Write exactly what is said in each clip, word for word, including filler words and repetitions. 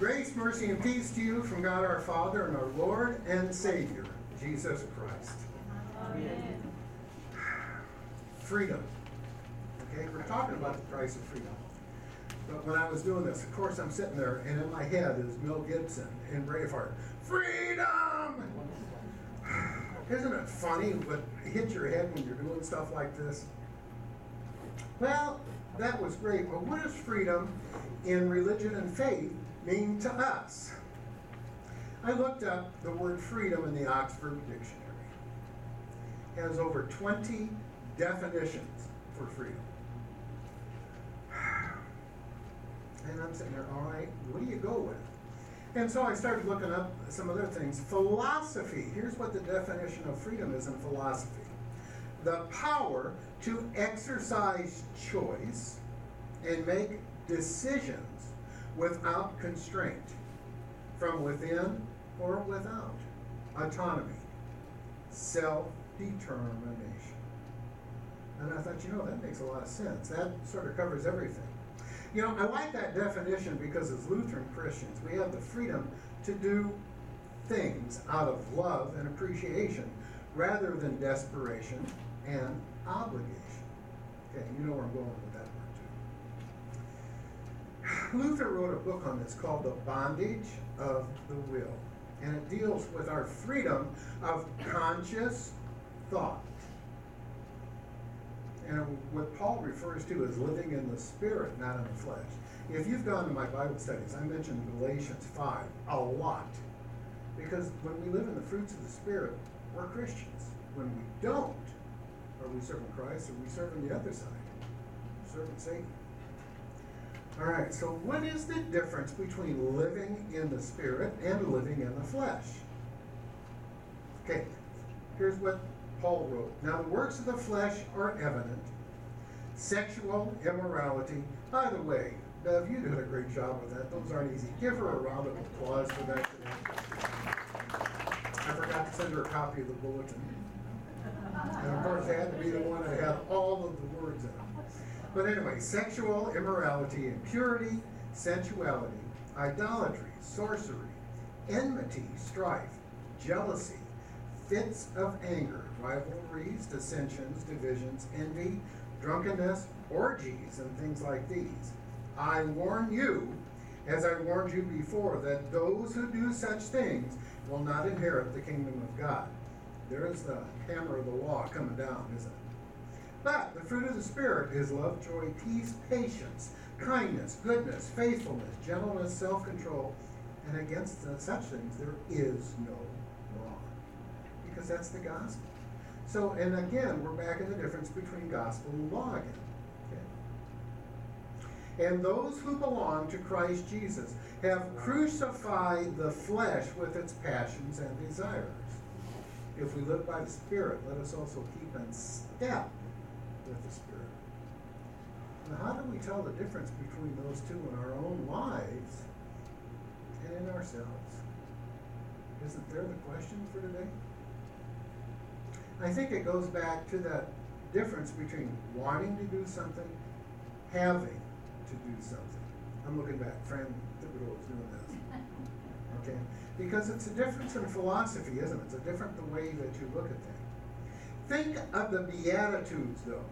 Grace, mercy, and peace to you from God our Father and our Lord and Savior, Jesus Christ. Amen. Freedom. Okay, we're talking about the price of freedom. But when I was doing this, of course, I'm sitting there, and in my head is Mel Gibson in Braveheart. Freedom! Isn't it funny what hits your head when you're doing stuff like this? Well, that was great, but what does freedom in religion and faith mean to us? I looked up the word freedom in the Oxford Dictionary. It has over twenty definitions for freedom. And I'm sitting there, all right, what do you go with? And so I started looking up some other things. Philosophy. Here's what the definition of freedom is in philosophy. The power to exercise choice and make decisions without constraint, from within or without. Autonomy. Self-determination. And I thought, you know, that makes a lot of sense. That sort of covers everything. You know, I like that definition because as Lutheran Christians, we have the freedom to do things out of love and appreciation rather than desperation and obligation. Okay, you know where I'm going with that word too. Luther wrote a book on this called The Bondage of the Will, and it deals with our freedom of conscious thought. And what Paul refers to as living in the Spirit, not in the flesh. If you've gone to my Bible studies, I mentioned Galatians five a lot. Because when we live in the fruits of the Spirit, we're Christians. When we don't, are we serving Christ or are we serving the other side? Serving Satan. All right, so what is the difference between living in the Spirit and living in the flesh? Okay, here's what Paul wrote. Now the works of the flesh are evident. Sexual immorality. By the way, Bev, you did a great job with that. Those aren't easy. Give her a round of applause for that today. I forgot to send her a copy of the bulletin. And of course, it had to be the one that had all of the words in it. But anyway, sexual immorality, impurity, sensuality, idolatry, sorcery, enmity, strife, jealousy, fits of anger, rivalries, dissensions, divisions, envy, drunkenness, orgies, and things like these. I warn you, as I warned you before, that those who do such things will not inherit the kingdom of God. There is the hammer of the law coming down, isn't it? But the fruit of the Spirit is love, joy, peace, patience, kindness, goodness, faithfulness, gentleness, self-control, and against such things there is no law. Because that's the gospel. So, and again, we're back in the difference between gospel and law again. Okay? And those who belong to Christ Jesus have crucified the flesh with its passions and desires. If we live by the Spirit, let us also keep in step with the Spirit. Now, how do we tell the difference between those two in our own lives and in ourselves? Isn't there the question for today? I think it goes back to that difference between wanting to do something, having to do something. I'm looking back. Fran Thibodeau is doing this. Okay? Because it's a difference in philosophy, isn't it? It's a different the way that you look at things. Think of the Beatitudes, though.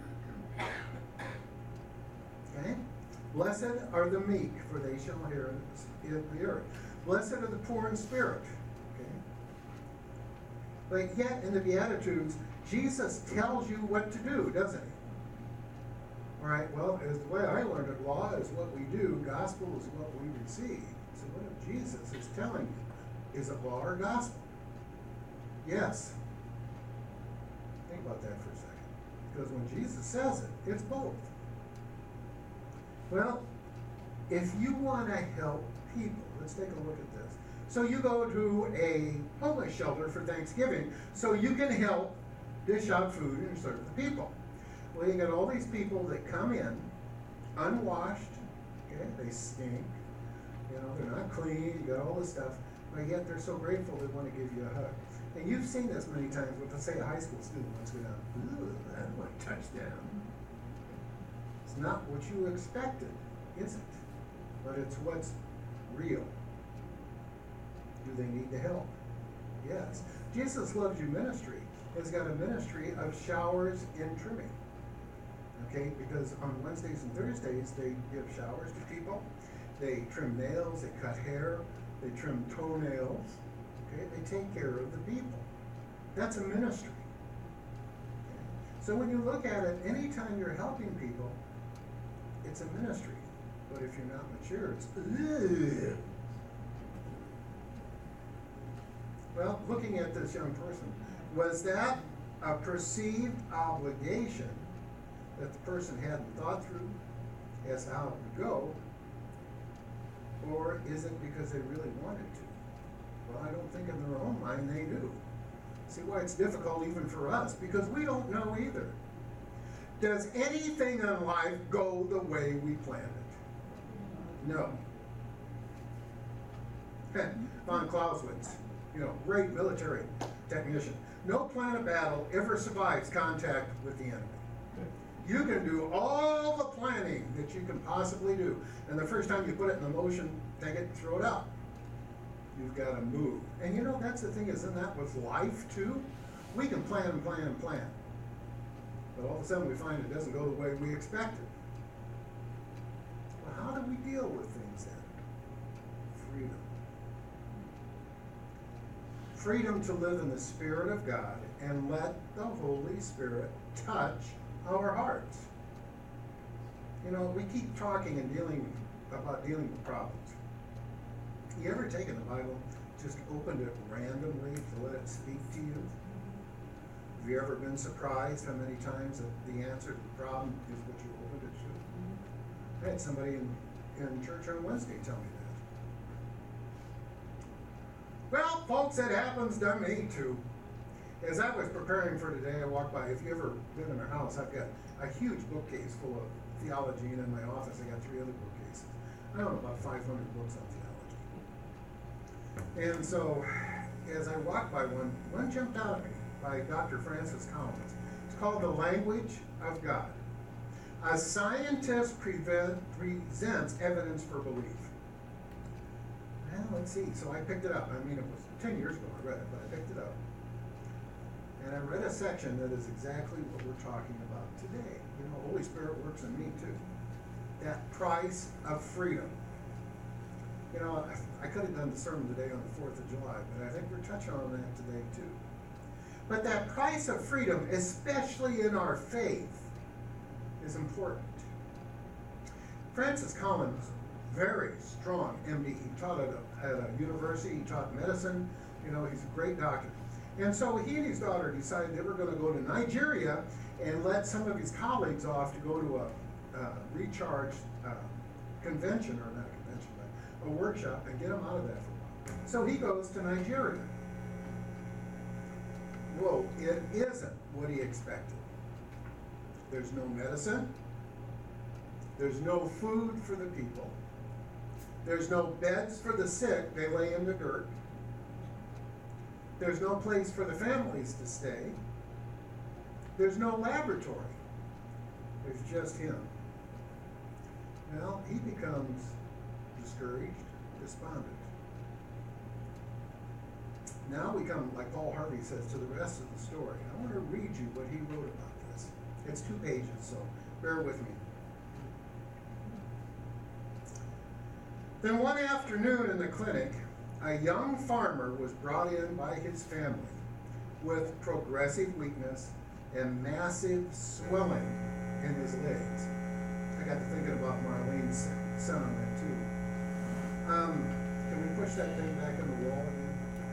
Okay? Blessed are the meek, for they shall inherit the earth. Blessed are the poor in spirit. But yet, in the Beatitudes, Jesus tells you what to do, doesn't he? All right, well, as the way I learned it, law is what we do, gospel is what we receive. So what if Jesus is telling you? Is it law or gospel? Yes. Think about that for a second. Because when Jesus says it, it's both. Well, if you want to help people, let's take a look at this. So you go to a homeless shelter for Thanksgiving so you can help dish out food and serve the people. Well, you got all these people that come in unwashed, okay, they stink, you know, they're not clean, you got all this stuff, but yet they're so grateful they want to give you a hug. And you've seen this many times with, let's say, a high school student wants to go down, ooh, I don't want to touch them. It's not what you expected, is it? But it's what's real? Do they need the help? Yes. Jesus Loves You Ministry has got a ministry of showers and trimming. Okay, because on Wednesdays and Thursdays they give showers to people. They trim nails, they cut hair, they trim toenails. Okay, they take care of the people. That's a ministry. Okay? So when you look at it, anytime you're helping people, it's a ministry. But if you're not mature, it's ugh. Well, looking at this young person, was that a perceived obligation that the person hadn't thought through as to how it would go, or is it because they really wanted to? Well, I don't think in their own mind they do. See why it's difficult even for us, because we don't know either. Does anything in life go the way we planned it? No. Von Clausewitz, you know, great military technician. No plan of battle ever survives contact with the enemy. You can do all the planning that you can possibly do, and the first time you put it in motion, take it and throw it out. You've got to move. And you know, that's the thing, isn't that with life too? We can plan and plan and plan, but all of a sudden we find it doesn't go the way we expected. Well, how do we deal with things then? Freedom. Freedom to live in the Spirit of God and let the Holy Spirit touch our hearts. You know, we keep talking and dealing about dealing with problems. You ever taken the Bible, just opened it randomly to let it speak to you? Have you ever been surprised how many times that the answer to the problem is what you opened it to? I had somebody in, in church on Wednesday tell me that. Well, folks, it happens to me too. As I was preparing for today, I walked by. If you ever been in our house, I've got a huge bookcase full of theology, and in my office I got three other bookcases. I don't know, about five hundred books on theology. And so, as I walked by one, one jumped out at me by Doctor Francis Collins. It's called The Language of God. A scientist prevent, presents evidence for belief. Well, let's see. So I picked it up. I mean, it was ten years ago I read it, but I picked it up. And I read a section that is exactly what we're talking about today. You know, Holy Spirit works in me too. That price of freedom. You know, I, I could have done the sermon today on the fourth of July, but I think we're touching on that today too. But that price of freedom, especially in our faith, is important. Francis Collins, very strong M D. He taught at a, at a university, he taught medicine. You know, he's a great doctor. And so he and his daughter decided they were going to go to Nigeria and let some of his colleagues off to go to a uh, recharge uh, convention, or not a convention, but a workshop, and get them out of that for a while. So he goes to Nigeria. Whoa, it isn't what he expected. There's no medicine. There's no food for the people. There's no beds for the sick. They lay in the dirt. There's no place for the families to stay. There's no laboratory. There's just him. Well, he becomes discouraged, despondent. Now we come, like Paul Harvey says, to the rest of the story. I want to read you what he wrote about this. It's two pages, so bear with me. Then one afternoon in the clinic, a young farmer was brought in by his family with progressive weakness and massive swelling in his legs. I got to thinking about Marlene's son on that too. Um, can we push that thing back on the wall again?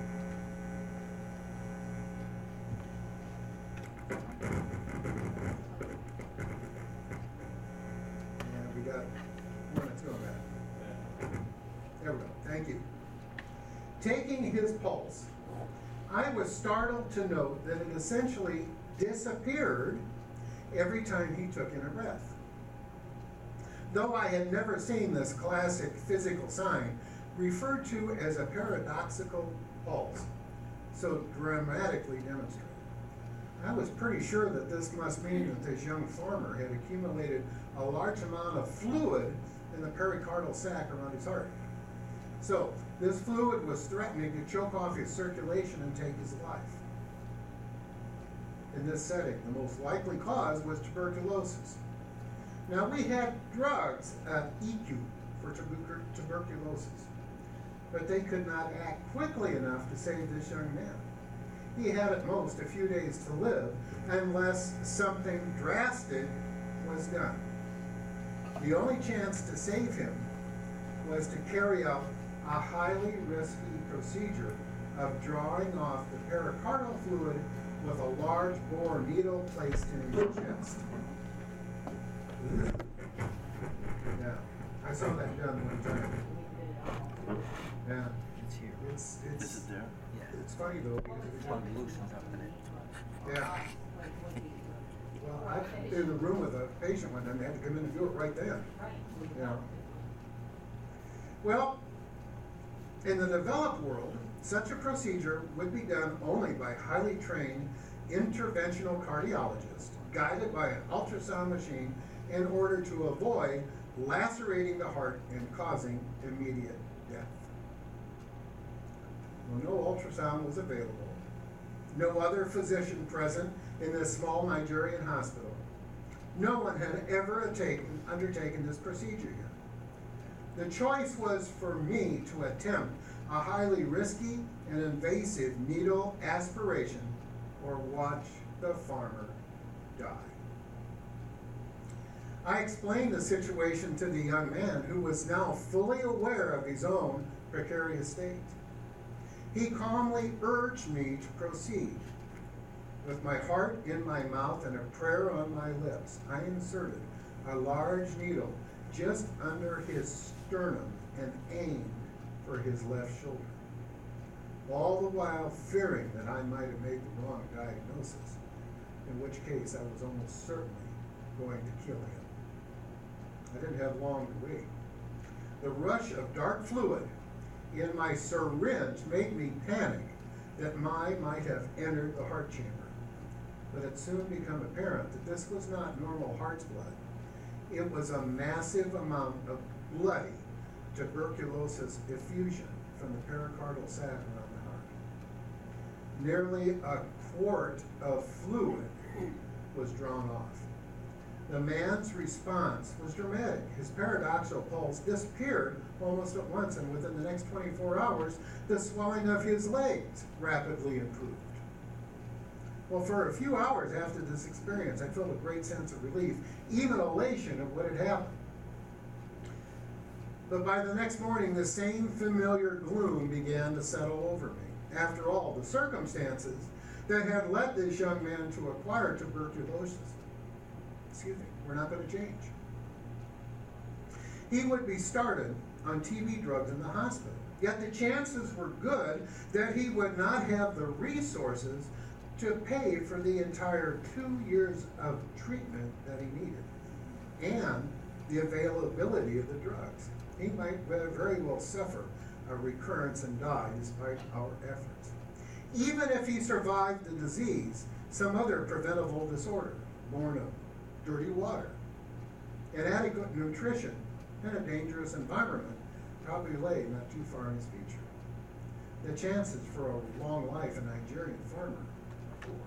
And we got one that's going back. There we go. Thank you. Taking his pulse, I was startled to note that it essentially disappeared every time he took in a breath. Though I had never seen this classic physical sign referred to as a paradoxical pulse, so dramatically demonstrated, I was pretty sure that this must mean that this young farmer had accumulated a large amount of fluid in the pericardial sac around his heart. So, this fluid was threatening to choke off his circulation and take his life. In this setting, the most likely cause was tuberculosis. Now, we had drugs at E Q for tuber- tuberculosis, but they could not act quickly enough to save this young man. He had at most a few days to live unless something drastic was done. The only chance to save him was to carry out a highly risky procedure of drawing off the pericardial fluid with a large bore needle placed in his chest. Yeah, I saw that done one time. Yeah. It's here. It's, it's, Is it there? Yeah. It's funny though because It's it, one loosens up in it. yeah. Well, I was in the room with a patient one time, they had to come in and do it right then. Yeah. Well, in the developed world, such a procedure would be done only by highly trained interventional cardiologists, guided by an ultrasound machine in order to avoid lacerating the heart and causing immediate death. Well, no ultrasound was available. No other physician present in this small Nigerian hospital. No one had ever taken, undertaken this procedure yet. The choice was for me to attempt a highly risky and invasive needle aspiration or watch the farmer die. I explained the situation to the young man, who was now fully aware of his own precarious state. He calmly urged me to proceed. With my heart in my mouth and a prayer on my lips, I inserted a large needle just under his sternum and aimed for his left shoulder, all the while fearing that I might have made the wrong diagnosis, in which case I was almost certainly going to kill him. I didn't have long to wait. The rush of dark fluid in my syringe made me panic that I might have entered the heart chamber. But it soon became apparent that this was not normal heart's blood. It was a massive amount of bloody tuberculosis effusion from the pericardial sac around the heart. Nearly a quart of fluid was drawn off. The man's response was dramatic. His paradoxical pulse disappeared almost at once, and within the next twenty-four hours, the swelling of his legs rapidly improved. Well, for a few hours after this experience, I felt a great sense of relief, even elation of what had happened. But by the next morning, the same familiar gloom began to settle over me. After all, the circumstances that had led this young man to acquire tuberculosis, excuse me, were not going to change. He would be started on T B drugs in the hospital, yet the chances were good that he would not have the resources to pay for the entire two years of treatment that he needed, and the availability of the drugs. He might very well suffer a recurrence and die despite our efforts. Even if he survived the disease, some other preventable disorder born of dirty water, inadequate nutrition, and a dangerous environment probably lay not too far in his future. The chances for a long life in Nigerian farmer are poor.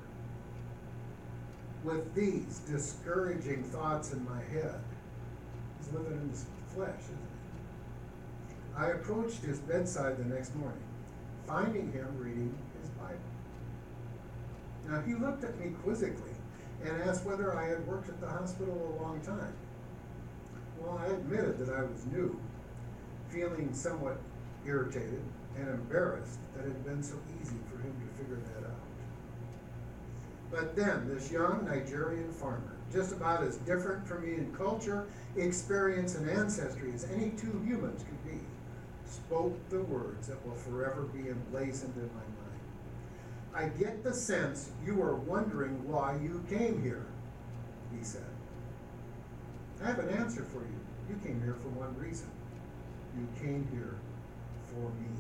With these discouraging thoughts in my head, he's living in his flesh, isn't he? I approached his bedside the next morning, finding him reading his Bible. Now, he looked at me quizzically and asked whether I had worked at the hospital a long time. Well, I admitted that I was new, feeling somewhat irritated and embarrassed that it had been so easy for him to figure that out. But then, this young Nigerian farmer, just about as different from me in culture, experience, and ancestry as any two humans could be, spoke the words that will forever be emblazoned in my mind. I get the sense you are wondering why you came here, he said. I have an answer for you. You came here for one reason. You came here for me.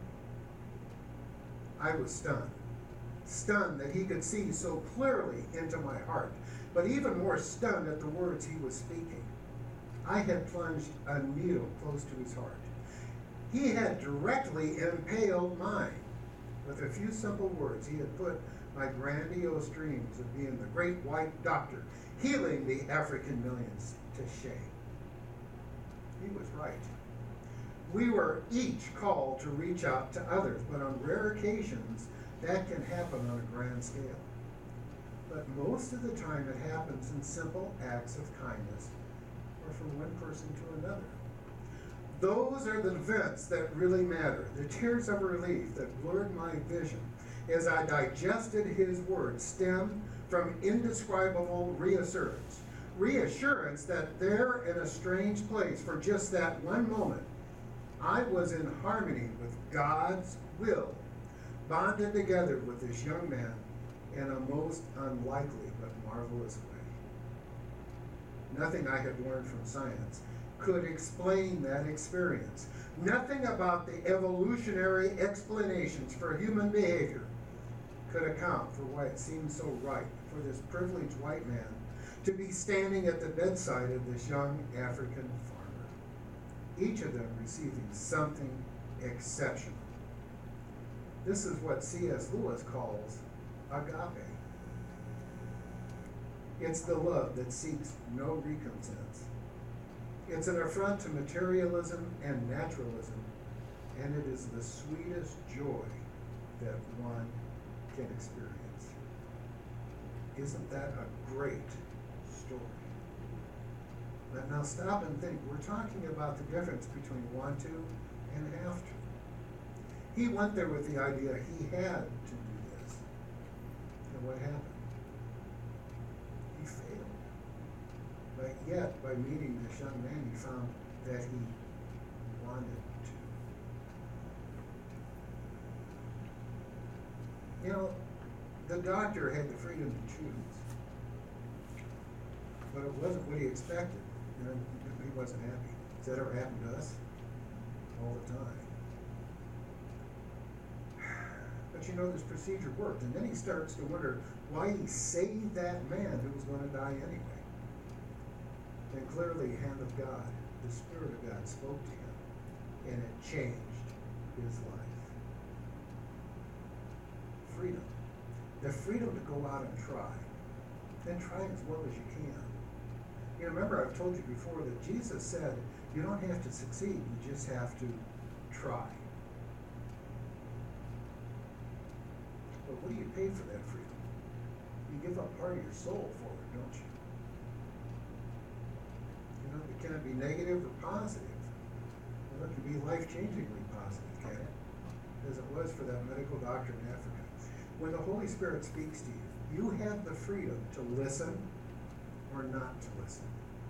I was stunned. Stunned that he could see so clearly into my heart, but even more stunned at the words he was speaking. I had plunged a needle close to his heart. He had directly impaled mine. With a few simple words, he had put my grandiose dreams of being the great white doctor, healing the African millions, to shame. He was right. We were each called to reach out to others, but on rare occasions, that can happen on a grand scale. But most of the time, it happens in simple acts of kindness, or from one person to another. Those are the events that really matter, the tears of relief that blurred my vision as I digested his words stemmed from indescribable reassurance. Reassurance that there in a strange place for just that one moment, I was in harmony with God's will, bonded together with this young man in a most unlikely but marvelous way. Nothing I had learned from science could explain that experience. Nothing about the evolutionary explanations for human behavior could account for why it seemed so right for this privileged white man to be standing at the bedside of this young African farmer, each of them receiving something exceptional. This is what C S Lewis calls agape. It's the love that seeks no recompense. It's an affront to materialism and naturalism, and it is the sweetest joy that one can experience. Isn't that a great story? But now stop and think. We're talking about the difference between want to and have to. He went there with the idea he had to do this. And what happened? He failed. But yet, by meeting this young man, he found that he wanted to. You know, the doctor had the freedom to choose. But it wasn't what he expected. You know, he wasn't happy. Does that ever happen to us? All the time. But you know, this procedure worked. And then he starts to wonder why he saved that man who was going to die anyway. And clearly, the hand of God, the Spirit of God spoke to him, and it changed his life. Freedom. The freedom to go out and try. And try as well as you can. You know, remember, I've told you before that Jesus said, you don't have to succeed, you just have to try. But what do you pay for that freedom? You give up part of your soul for it, don't you? You know, it can't be negative or positive. Well, it can be life-changingly positive, can it? As it was for that medical doctor in Africa. When the Holy Spirit speaks to you, you have the freedom to listen or not to listen.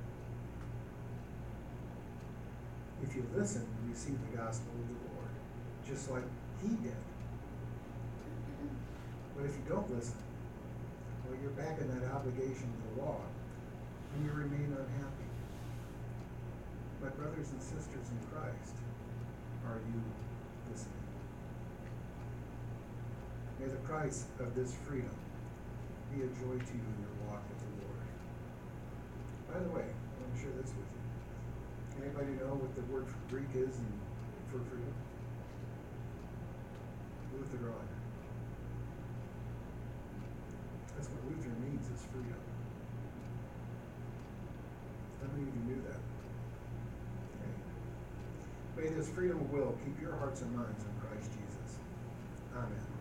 If you listen, you receive the gospel of the Lord, just like he did. But if you don't listen, well, you're back in that obligation to the law, and you remain unhappy. My brothers and sisters in Christ, are you listening? May the price of this freedom be a joy to you in your walk with the Lord. By the way, I want to share this with you. Anybody know what the word for Greek is in, for freedom? Luther on. That's what Luther means, is freedom. How many of you knew that? Okay. May this freedom of will keep your hearts and minds in Christ Jesus. Amen.